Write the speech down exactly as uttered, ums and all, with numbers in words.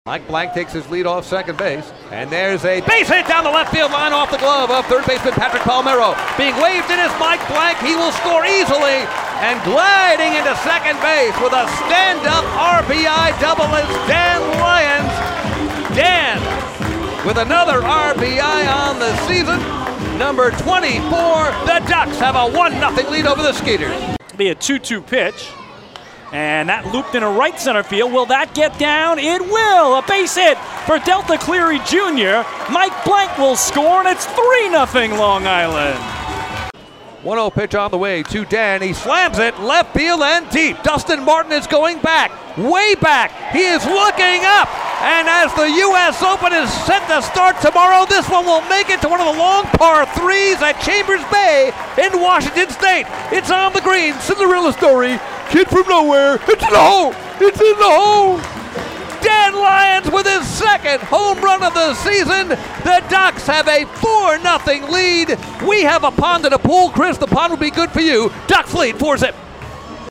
Mike Blank takes his lead off second base, and there's a base hit down the left field line off the glove of third baseman Patrick Palmeiro. Being waved in is Mike Blank. He will score easily, and gliding into second base with a stand-up R B I double is Dan Lyons. Dan with another R B I on the season, number twenty-four. The Ducks have a one nothing lead over the Skeeters. It'll be a two two pitch. And that looped into right center field. Will that get down? It will. A base hit for Delta Cleary Junior Mike Blank will score, and it's three nothing Long Island. one oh pitch on the way to Dan. He slams it left field and deep. Dustin Martin is going back, way back. He is looking up. And as the U S Open is set to start tomorrow, this one will make it to one of the long par threes at Chambers Bay in Washington State. It's on the green. Cinderella story. Kid from nowhere. It's in the hole. It's in the hole. Dan Lyons with his second home run of the season. The Ducks have a four nothing lead. We have a pond and a pool. Chris, the pond will be good for you. Ducks lead four zip.